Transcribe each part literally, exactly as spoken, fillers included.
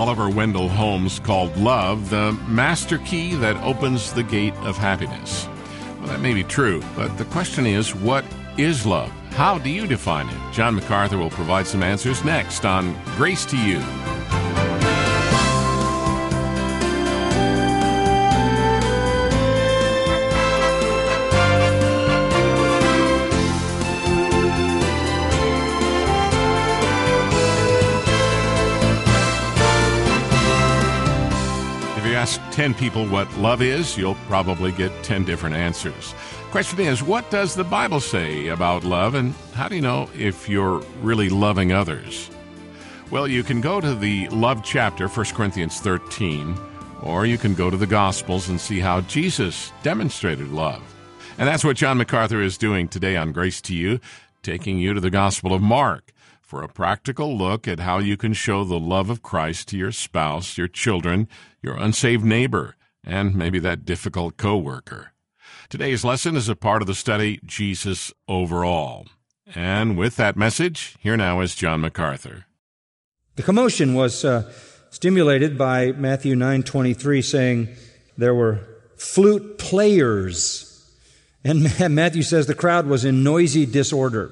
Oliver Wendell Holmes called love the master key that opens the gate of happiness. Well, that may be true, but the question is, what is love? How do you define it? John MacArthur will provide some answers next on Grace to You. Ask ten people what love is, you'll probably get ten different answers. Question is, what does the Bible say about love, and how do you know if you're really loving others? Well, you can go to the love chapter, First Corinthians thirteen, or you can go to the Gospels and see how Jesus demonstrated love. And that's what John MacArthur is doing today on Grace to You, taking you to the Gospel of Mark for a practical look at how you can show the love of Christ to your spouse, your children, your unsaved neighbor, and maybe that difficult coworker. Today's lesson is a part of the study, Jesus Overall. And with that message, here now is John MacArthur. The commotion was uh, stimulated by Matthew nine twenty-three saying there were flute players. And Matthew says the crowd was in noisy disorder.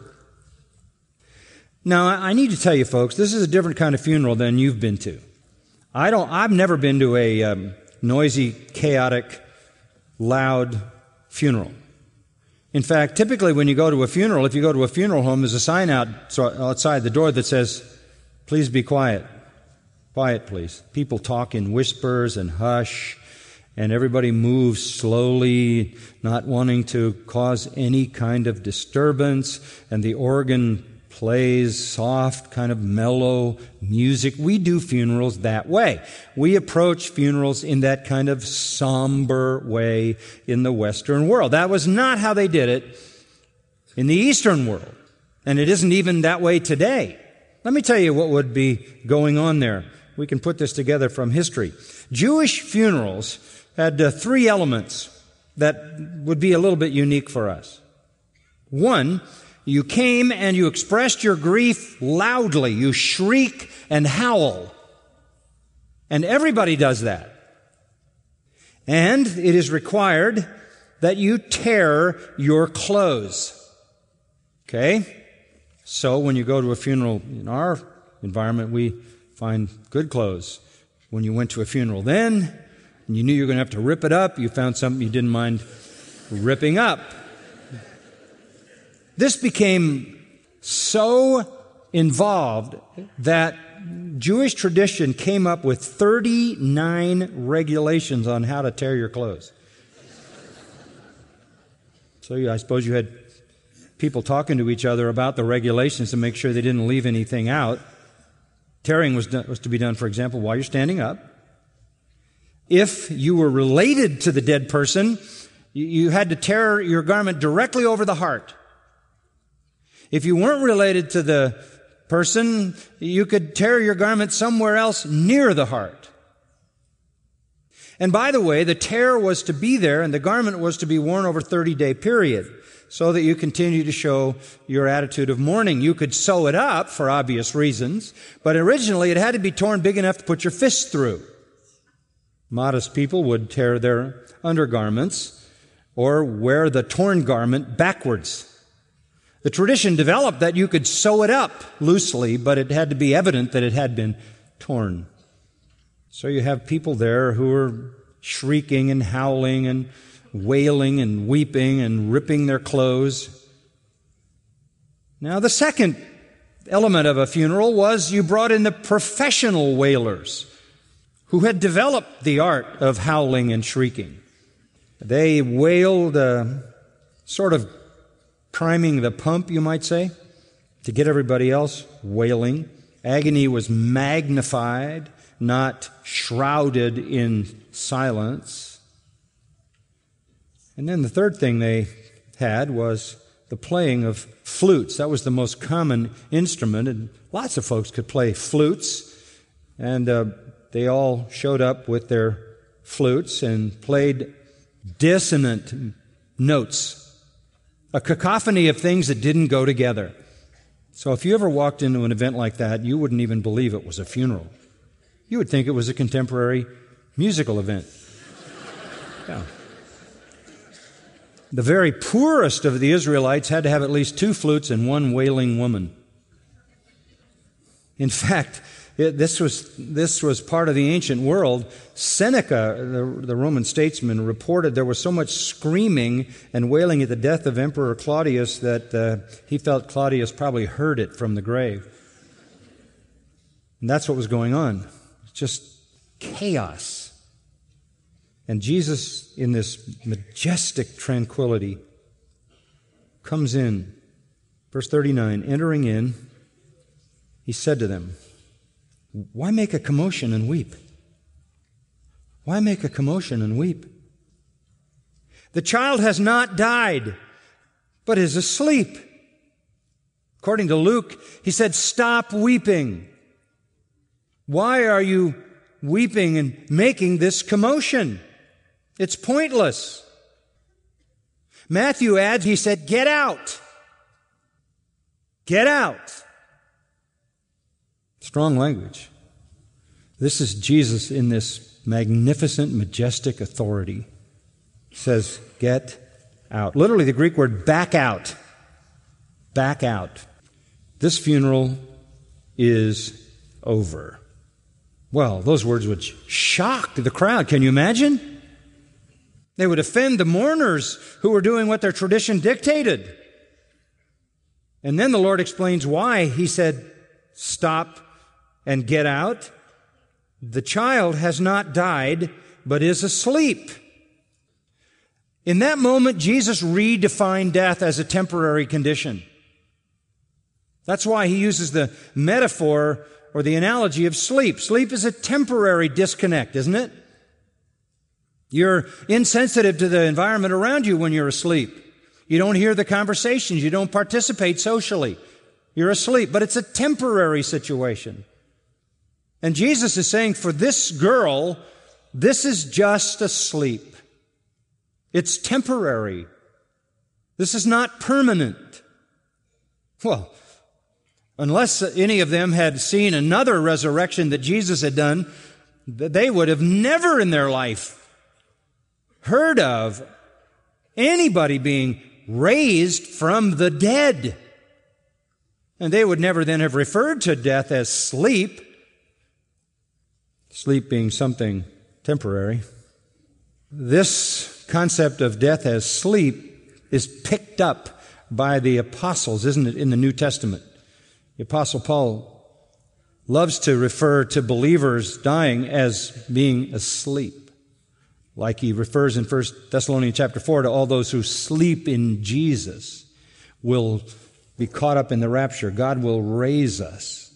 Now, I need to tell you, folks, this is a different kind of funeral than you've been to. I don't, I've never been to a um, noisy, chaotic, loud funeral. In fact, typically when you go to a funeral, if you go to a funeral home, there's a sign out so outside the door that says, please be quiet. Quiet, please. People talk in whispers and hush, and everybody moves slowly, not wanting to cause any kind of disturbance, and the organ plays soft, kind of mellow music. We do funerals that way. We approach funerals in that kind of somber way in the Western world. That was not how they did it in the Eastern world. And it isn't even that way today. Let me tell you what would be going on there. We can put this together from history. Jewish funerals had uh, three elements that would be a little bit unique for us. One, you came and you expressed your grief loudly. You shriek and howl. And everybody does that. And it is required that you tear your clothes. Okay? So when you go to a funeral in our environment, we find good clothes. When you went to a funeral then, and you knew you were going to have to rip it up, you found something you didn't mind ripping up. This became so involved that Jewish tradition came up with thirty-nine regulations on how to tear your clothes. So I suppose you had people talking to each other about the regulations to make sure they didn't leave anything out. Tearing was, done, was to be done, for example, while you're standing up. If you were related to the dead person, you, you had to tear your garment directly over the heart. If you weren't related to the person, you could tear your garment somewhere else near the heart. And by the way, the tear was to be there and the garment was to be worn over a thirty-day period so that you continue to show your attitude of mourning. You could sew it up for obvious reasons, but originally it had to be torn big enough to put your fist through. Modest people would tear their undergarments or wear the torn garment backwards. The tradition developed that you could sew it up loosely, but it had to be evident that it had been torn. So you have people there who are shrieking and howling and wailing and weeping and ripping their clothes. Now, the second element of a funeral was you brought in the professional wailers who had developed the art of howling and shrieking. They wailed uh, sort of priming the pump, you might say, to get everybody else wailing. Agony was magnified, not shrouded in silence. And then the third thing they had was the playing of flutes. That was the most common instrument, and lots of folks could play flutes. And uh, they all showed up with their flutes and played dissonant notes. A cacophony of things that didn't go together. So if you ever walked into an event like that, you wouldn't even believe it was a funeral. You would think it was a contemporary musical event. Yeah. The very poorest of the Israelites had to have at least two flutes and one wailing woman. In fact, it, this was this was part of the ancient world. Seneca, the, the Roman statesman, reported there was so much screaming and wailing at the death of Emperor Claudius that uh, he felt Claudius probably heard it from the grave. And that's what was going on. Just chaos. And Jesus, in this majestic tranquility, comes in. Verse thirty-nine, entering in, he said to them, "Why make a commotion and weep? Why make a commotion and weep? The child has not died, but is asleep." According to Luke, he said, "Stop weeping. Why are you weeping and making this commotion? It's pointless." Matthew adds, he said, "Get out. Get out." Strong language. This is Jesus in this magnificent, majestic authority. He says, "Get out." Literally the Greek word back out. Back out. This funeral is over. Well, those words would shock the crowd. Can you imagine? They would offend the mourners who were doing what their tradition dictated. And then the Lord explains why. He said, "Stop and get out. The child has not died, but is asleep." In that moment, Jesus redefined death as a temporary condition. That's why he uses the metaphor or the analogy of sleep. Sleep is a temporary disconnect, isn't it? You're insensitive to the environment around you when you're asleep. You don't hear the conversations. You don't participate socially. You're asleep, but it's a temporary situation. And Jesus is saying, for this girl, this is just a sleep. It's temporary. This is not permanent. Well, unless any of them had seen another resurrection that Jesus had done, they would have never in their life heard of anybody being raised from the dead. And they would never then have referred to death as sleep, sleep being something temporary. This concept of death as sleep is picked up by the apostles, isn't it, in the New Testament? The Apostle Paul loves to refer to believers dying as being asleep. Like he refers in First Thessalonians chapter four to all those who sleep in Jesus will be caught up in the rapture. God will raise us.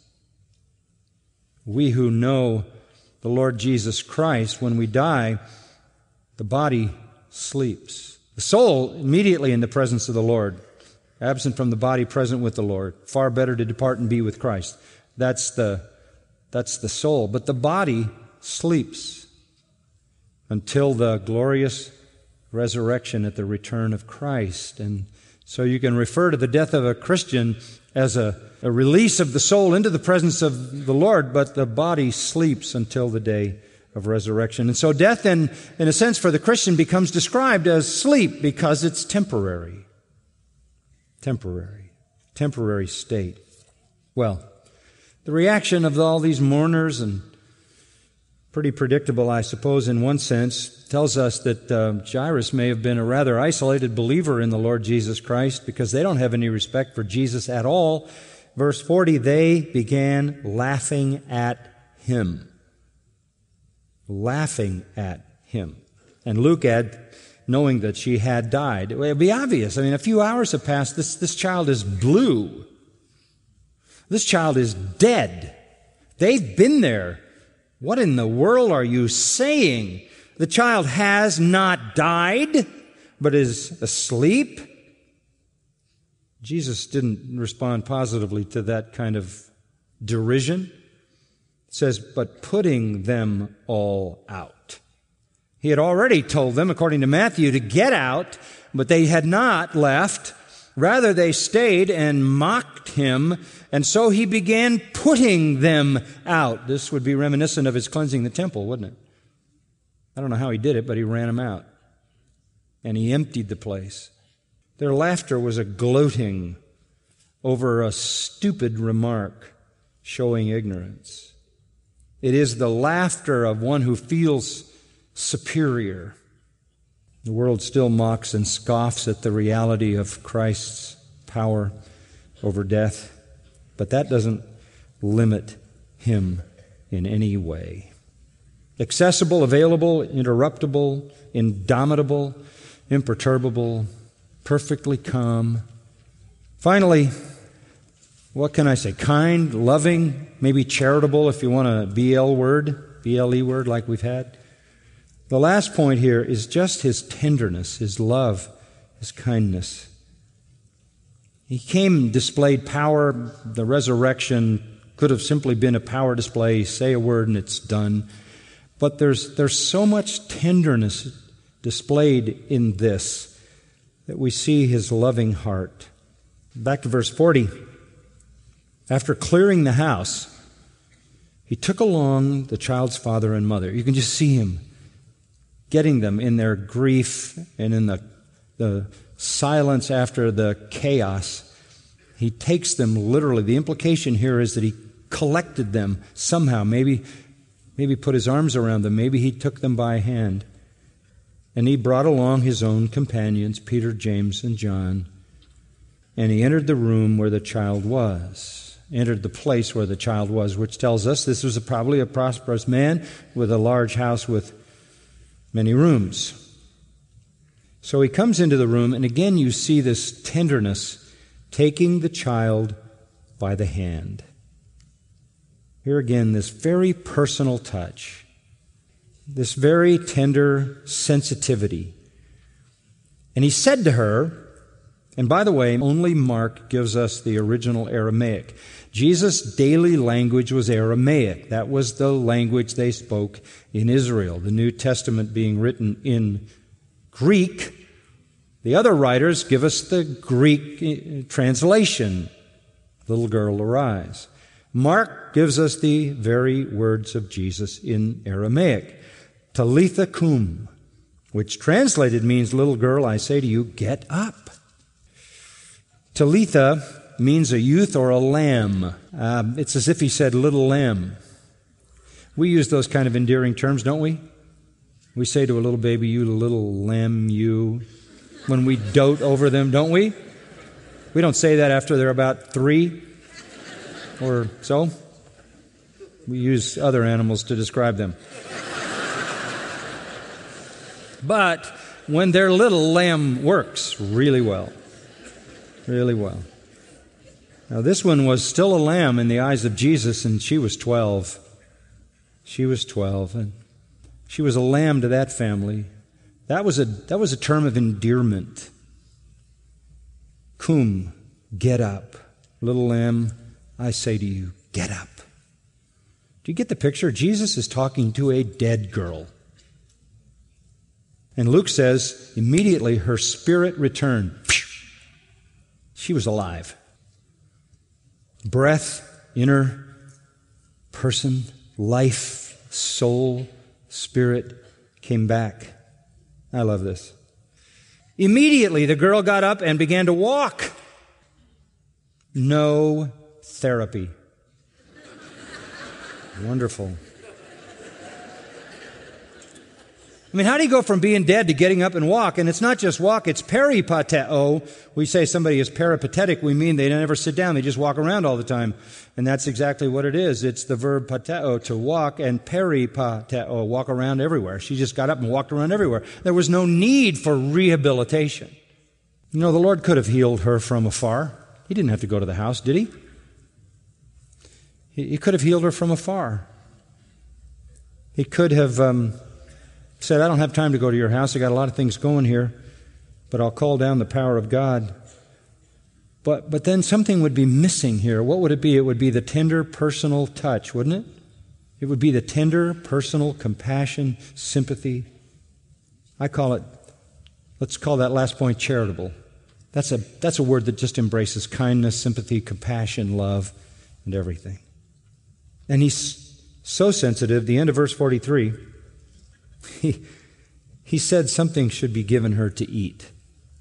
We who know the Lord Jesus Christ, when we die, the body sleeps. The soul immediately in the presence of the Lord, absent from the body, present with the Lord. Far better to depart and be with Christ. That's the, that's the soul. But the body sleeps until the glorious resurrection at the return of Christ. And so you can refer to the death of a Christian as a, a release of the soul into the presence of the Lord, but the body sleeps until the day of resurrection. And so death, in, in a sense, for the Christian becomes described as sleep because it's temporary. Temporary. Temporary state. Well, the reaction of all these mourners, and pretty predictable, I suppose, in one sense, tells us that uh, Jairus may have been a rather isolated believer in the Lord Jesus Christ because they don't have any respect for Jesus at all. Verse forty, they began laughing at him. Laughing at him. And Luke adds, knowing that she had died. It would be obvious. I mean, a few hours have passed. This, this child is blue. This child is dead. They've been there. What in the world are you saying? The child has not died, but is asleep. Jesus didn't respond positively to that kind of derision. It says, but putting them all out. He had already told them, according to Matthew, to get out, but they had not left. Rather, they stayed and mocked him, and so he began putting them out. This would be reminiscent of his cleansing the temple, wouldn't it? I don't know how he did it, but he ran them out. And he emptied the place. Their laughter was a gloating over a stupid remark showing ignorance. It is the laughter of one who feels superior. The world still mocks and scoffs at the reality of Christ's power over death, but that doesn't limit him in any way. Accessible, available, interruptible, indomitable, imperturbable, perfectly calm. Finally, what can I say? Kind, loving, maybe charitable if you want a B L word, B L E word like we've had. The last point here is just his tenderness, his love, his kindness. He came, displayed power. The resurrection could have simply been a power display. Say a word and it's done. But there's, there's so much tenderness displayed in this that we see his loving heart. Back to verse forty. After clearing the house, he took along the child's father and mother. You can just see him getting them in their grief and in the, the silence after the chaos. He takes them literally. The implication here is that he collected them somehow. Maybe, maybe put his arms around them. Maybe he took them by hand. And he brought along his own companions, Peter, James, and John. And he entered the room where the child was. Entered the place where the child was, which tells us this was a, probably a prosperous man with a large house with many rooms. So he comes into the room, and again you see this tenderness, taking the child by the hand. Here again, this very personal touch, this very tender sensitivity. And he said to her, and by the way, only Mark gives us the original Aramaic. Jesus' daily language was Aramaic. That was the language they spoke in Israel. The New Testament being written in Greek. The other writers give us the Greek translation. Little girl, arise. Mark gives us the very words of Jesus in Aramaic. Talitha cum, which translated means, little girl, I say to you, get up. Talitha means a youth or a lamb. Um, it's as if he said, little lamb. We use those kind of endearing terms, don't we? We say to a little baby, you little lamb, you, when we dote over them, don't we? We don't say that after they're about three or so. We use other animals to describe them. But when their little lamb works really well, really well. Now, this one was still a lamb in the eyes of Jesus, and she was twelve. She was twelve, and she was a lamb to that family. That was a, that was a term of endearment. Cum, get up. Little lamb, I say to you, get up. Do you get the picture? Jesus is talking to a dead girl. And Luke says, immediately her spirit returned. She was alive. Breath, inner person, life, soul, spirit came back. I love this. Immediately the girl got up and began to walk. No therapy. Wonderful. I mean, how do you go from being dead to getting up and walk? And it's not just walk, it's peripateo. We say somebody is peripatetic, we mean they never sit down, they just walk around all the time. And that's exactly what it is. It's the verb pateo, to walk, and peripateo, walk around everywhere. She just got up and walked around everywhere. There was no need for rehabilitation. You know, the Lord could have healed her from afar. He didn't have to go to the house, did he? He could have healed her from afar. He could have um, said, I don't have time to go to your house. I got a lot of things going here, but I'll call down the power of God. But but then something would be missing here. What would it be? It would be the tender personal touch, wouldn't it? It would be the tender personal compassion, sympathy. I call it, let's call that last point charitable. That's a, that's a word that just embraces kindness, sympathy, compassion, love, and everything. And he's so sensitive, the end of verse forty-three, he, he said something should be given her to eat.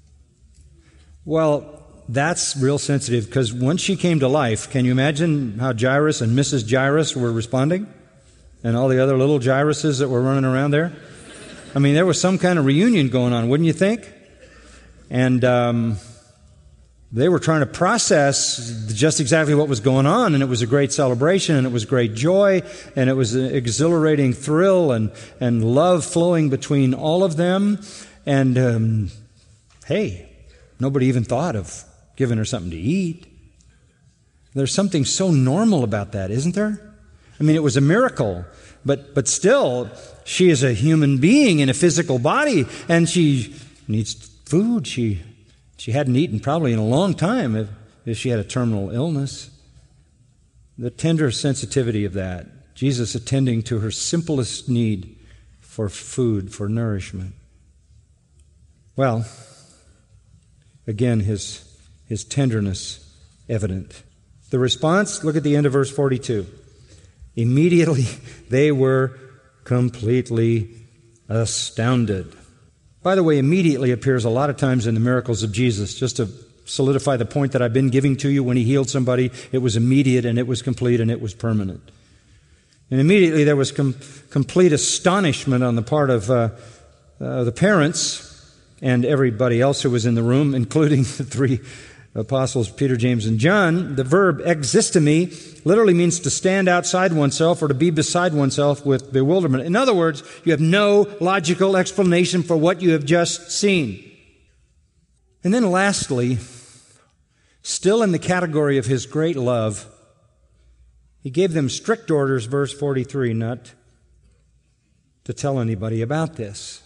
Well, that's real sensitive, because once she came to life, can you imagine how Jairus and Missus Jairus were responding? And all the other little Jairuses that were running around there? I mean, there was some kind of reunion going on, wouldn't you think? And um, they were trying to process just exactly what was going on, and it was a great celebration, and it was great joy, and it was an exhilarating thrill and, and love flowing between all of them. And um, hey, nobody even thought of giving her something to eat. There's something so normal about that, isn't there? I mean, it was a miracle, but but still, she is a human being in a physical body, and she needs food. She she hadn't eaten probably in a long time if, if she had a terminal illness. The tender sensitivity of that, Jesus attending to her simplest need for food, for nourishment. Well, again, his his tenderness evident. The response, look at the end of verse forty-two. Immediately they were completely astounded. By the way, immediately appears a lot of times in the miracles of Jesus. Just to solidify the point that I've been giving to you, when he healed somebody, it was immediate and it was complete and it was permanent. And immediately there was com- complete astonishment on the part of uh, uh, the parents and everybody else who was in the room, including the three apostles, Peter, James, and John. The verb existemi literally means to stand outside oneself or to be beside oneself with bewilderment. In other words, you have no logical explanation for what you have just seen. And then lastly, still in the category of his great love, he gave them strict orders, verse forty-three, not to tell anybody about this.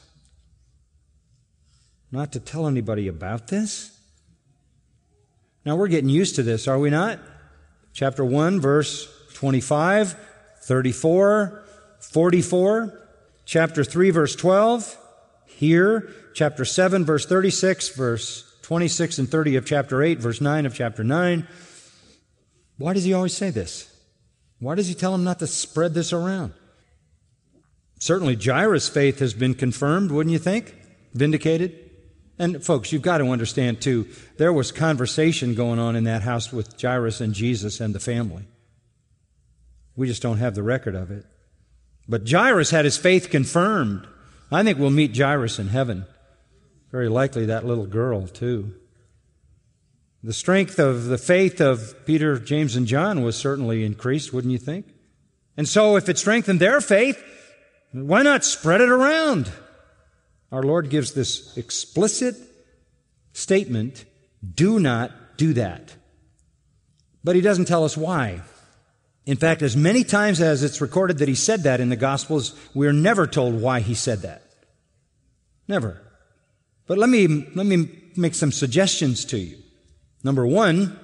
Not to tell anybody about this? Now, we're getting used to this, are we not? Chapter one, verse twenty-five, thirty-four, forty-four. Chapter three, verse twelve, here. Chapter seven, verse thirty-six, verse twenty-six and thirty of chapter eight, verse nine of chapter nine. Why does he always say this? Why does he tell them not to spread this around? Certainly Jairus' faith has been confirmed, wouldn't you think? Vindicated. And folks, you've got to understand too, there was conversation going on in that house with Jairus and Jesus and the family. We just don't have the record of it. But Jairus had his faith confirmed. I think we'll meet Jairus in heaven. Very likely that little girl too. The strength of the faith of Peter, James, and John was certainly increased, wouldn't you think? And so if it strengthened their faith, why not spread it around? Our Lord gives this explicit statement, do not do that. But he doesn't tell us why. In fact, as many times as it's recorded that he said that in the Gospels, we're never told why he said that. Never. But let me, let me make some suggestions to you. Number one,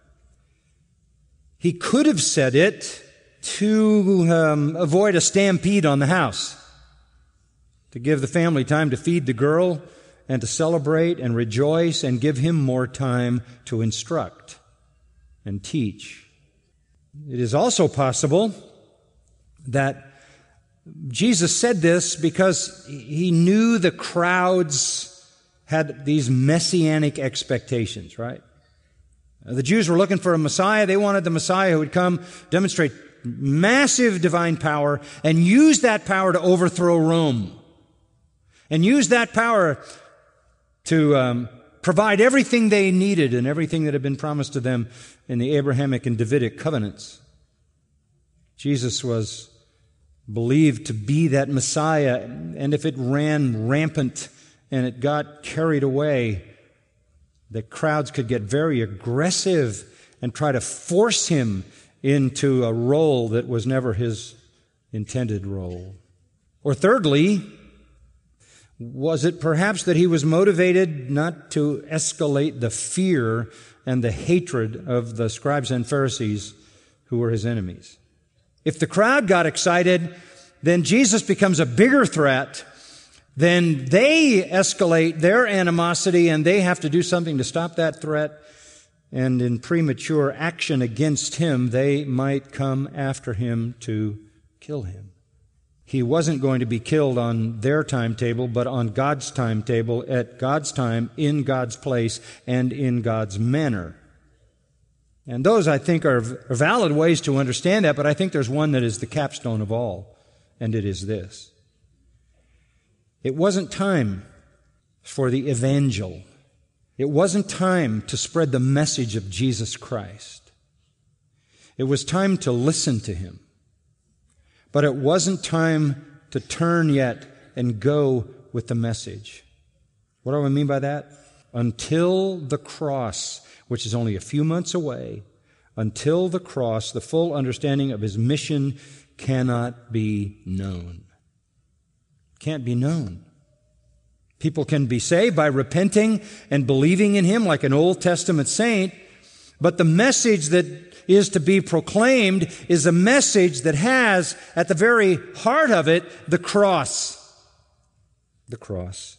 he could have said it to um, avoid a stampede on the house, to give the family time to feed the girl and to celebrate and rejoice and give him more time to instruct and teach. It is also possible that Jesus said this because he knew the crowds had these messianic expectations, right? The Jews were looking for a Messiah. They wanted the Messiah who would come, demonstrate massive divine power, and use that power to overthrow Rome. And use that power to um, provide everything they needed and everything that had been promised to them in the Abrahamic and Davidic covenants. Jesus was believed to be that Messiah, and if it ran rampant and it got carried away, the crowds could get very aggressive and try to force him into a role that was never his intended role. Or thirdly, was it perhaps that he was motivated not to escalate the fear and the hatred of the scribes and Pharisees who were his enemies? If the crowd got excited, then Jesus becomes a bigger threat then they escalate their animosity and they have to do something to stop that threat. And in premature action against him, they might come after him to kill him. He wasn't going to be killed on their timetable, but on God's timetable, at God's time, in God's place, and in God's manner. And those, I think, are valid ways to understand that, but I think there's one that is the capstone of all, and it is this. It wasn't time for the evangel. It wasn't time to spread the message of Jesus Christ. It was time to listen to him. But it wasn't time to turn yet and go with the message. What do I mean by that? Until the cross, which is only a few months away, until the cross, the full understanding of his mission cannot be known. Can't be known. People can be saved by repenting and believing in him like an Old Testament saint, but the message that is to be proclaimed is a message that has at the very heart of it the cross. The cross.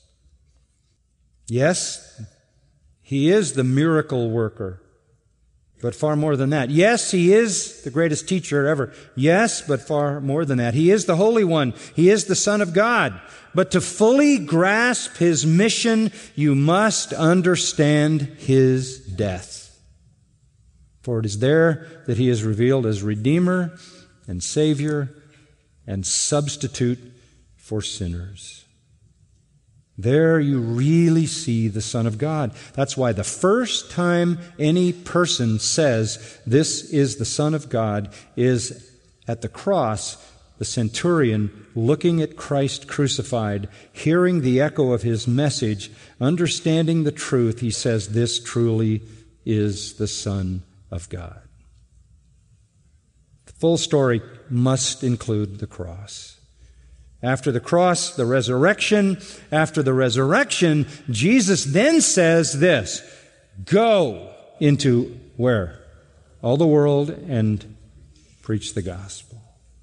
Yes, he is the miracle worker, but far more than that. Yes, he is the greatest teacher ever. Yes, but far more than that. He is the Holy One. He is the Son of God. But to fully grasp his mission, you must understand his death. For it is there that he is revealed as Redeemer and Savior and substitute for sinners. There you really see the Son of God. That's why the first time any person says, "This is the Son of God," is at the cross, the centurion looking at Christ crucified, hearing the echo of his message, understanding the truth, he says, "This truly is the Son of God." The full story must include the cross. After the cross, the resurrection. After the resurrection, Jesus then says this, "Go into" where? "All the world and preach the gospel."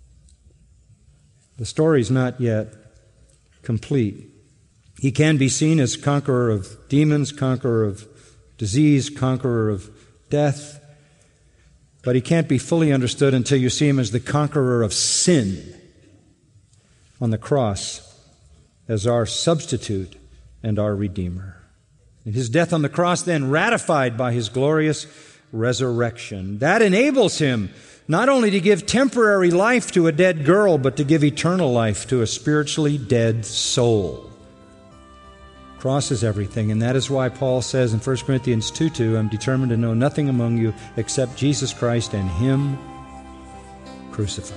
The story's not yet complete. He can be seen as conqueror of demons, conqueror of disease, conqueror of death, but he can't be fully understood until you see him as the conqueror of sin on the cross as our substitute and our Redeemer. And his death on the cross then ratified by his glorious resurrection. That enables him not only to give temporary life to a dead girl, but to give eternal life to a spiritually dead soul. Cross is everything, and that is why Paul says in First Corinthians two two, "I'm determined to know nothing among you except Jesus Christ and him crucified."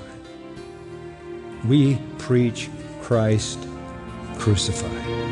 We preach Christ crucified.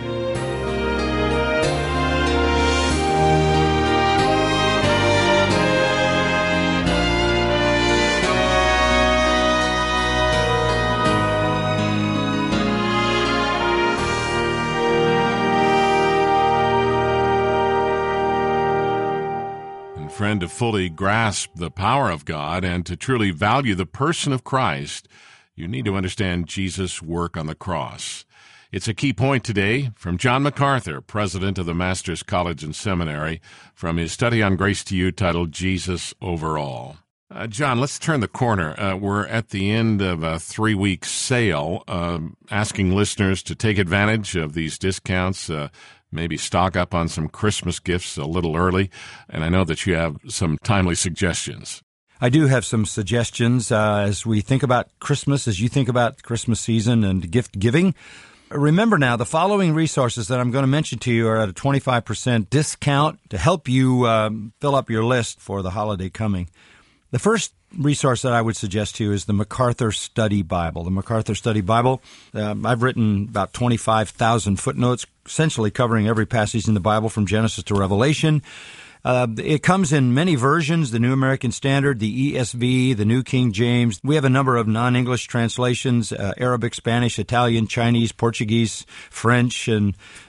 And friend, to fully grasp the power of God and to truly value the person of Christ, you need to understand Jesus' work on the cross. It's a key point today from John MacArthur, president of the Masters College and Seminary, from his study on Grace to You titled Jesus Over All. Uh, John, let's turn the corner. Uh, we're at the end of a three-week sale, uh, asking listeners to take advantage of these discounts, uh, maybe stock up on some Christmas gifts a little early, and I know that you have some timely suggestions. I do have some suggestions uh, as we think about Christmas, as you think about Christmas season and gift giving. Remember now, the following resources that I'm going to mention to you are at a twenty-five percent discount to help you um, fill up your list for the holiday coming. The first resource that I would suggest to you is the MacArthur Study Bible. The MacArthur Study Bible, um, I've written about twenty-five thousand footnotes, essentially covering every passage in the Bible from Genesis to Revelation. Uh, it comes in many versions, the New American Standard, the E S V, the New King James. We have a number of non-English translations, uh, Arabic, Spanish, Italian, Chinese, Portuguese, French, and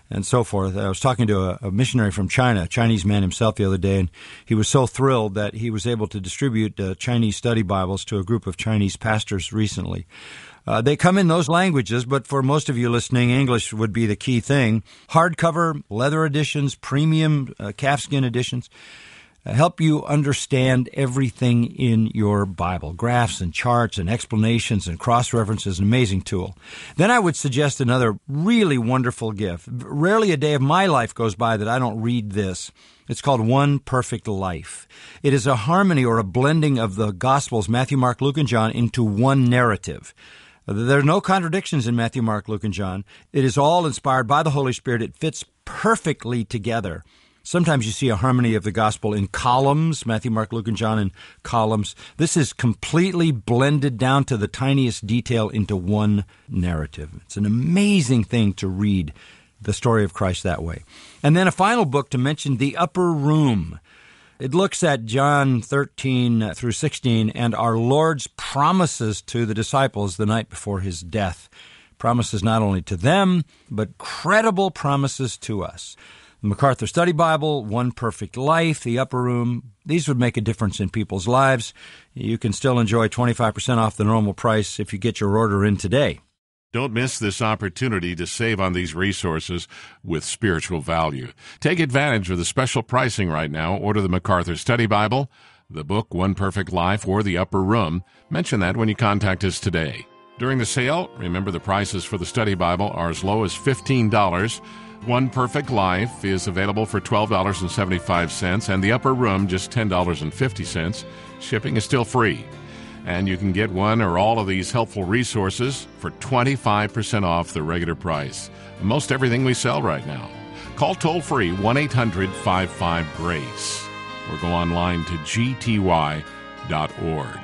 and so forth. I was talking to a, a missionary from China, a Chinese man himself, the other day, and he was so thrilled that he was able to distribute uh, Chinese study Bibles to a group of Chinese pastors recently. Uh, they come in those languages, but for most of you listening, English would be the key thing. Hardcover, leather editions, premium uh, calfskin editions uh, help you understand everything in your Bible. Graphs and charts and explanations and cross-references, an amazing tool. Then I would suggest another really wonderful gift. Rarely a day of my life goes by that I don't read this. It's called One Perfect Life. It is a harmony or a blending of the Gospels, Matthew, Mark, Luke, and John, into one narrative. There are no contradictions in Matthew, Mark, Luke, and John. It is all inspired by the Holy Spirit. It fits perfectly together. Sometimes you see a harmony of the gospel in columns, Matthew, Mark, Luke, and John in columns. This is completely blended down to the tiniest detail into one narrative. It's an amazing thing to read the story of Christ that way. And then a final book to mention, The Upper Room. It looks at John thirteen through sixteen and our Lord's promises to the disciples the night before his death. Promises not only to them, but credible promises to us. The MacArthur Study Bible, One Perfect Life, The Upper Room, these would make a difference in people's lives. You can still enjoy twenty-five percent off the normal price if you get your order in today. Don't miss this opportunity to save on these resources with spiritual value. Take advantage of the special pricing right now. Order the MacArthur Study Bible, the book One Perfect Life, or The Upper Room. Mention that when you contact us today. During the sale, remember the prices for the Study Bible are as low as fifteen dollars. One Perfect Life is available for twelve dollars and seventy-five cents, and The Upper Room just ten dollars and fifty cents. Shipping is still free. And you can get one or all of these helpful resources for twenty-five percent off the regular price. Most everything we sell right now. Call toll-free one eight hundred five five GRACE or go online to g t y dot org.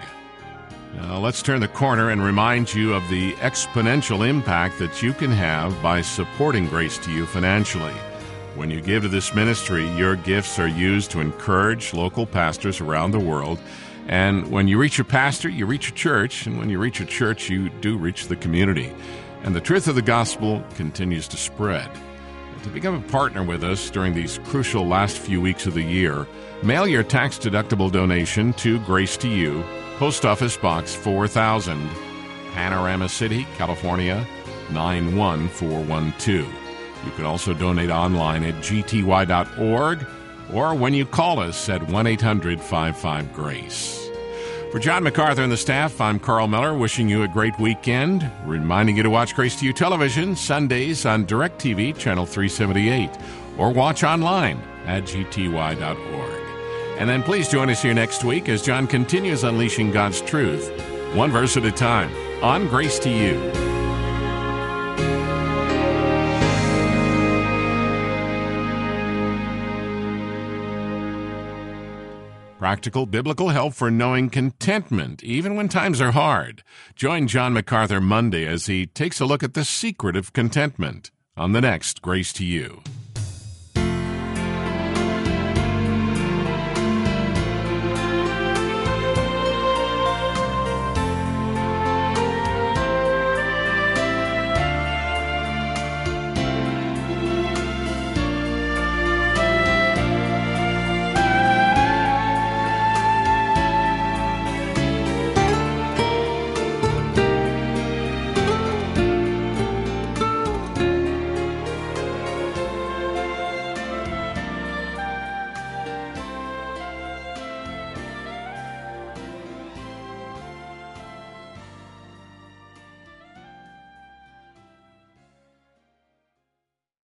Now let's turn the corner and remind you of the exponential impact that you can have by supporting Grace to You financially. When you give to this ministry, your gifts are used to encourage local pastors around the world. And when you reach a pastor, you reach a church. And when you reach a church, you do reach the community. And the truth of the gospel continues to spread. To become a partner with us during these crucial last few weeks of the year, mail your tax-deductible donation to Grace to You, Post Office Box four thousand, Panorama City, California, nine one four one two. You can also donate online at g t y dot org or when you call us at one eight hundred five five GRACE. For John MacArthur and the staff, I'm Carl Miller, wishing you a great weekend, reminding you to watch Grace to You Television Sundays on DirecTV, Channel three seventy-eight, or watch online at g t y dot org. And then please join us here next week as John continues unleashing God's truth, one verse at a time, on Grace to You. Practical biblical help for knowing contentment, even when times are hard. Join John MacArthur Monday as he takes a look at the secret of contentment on the next Grace to You.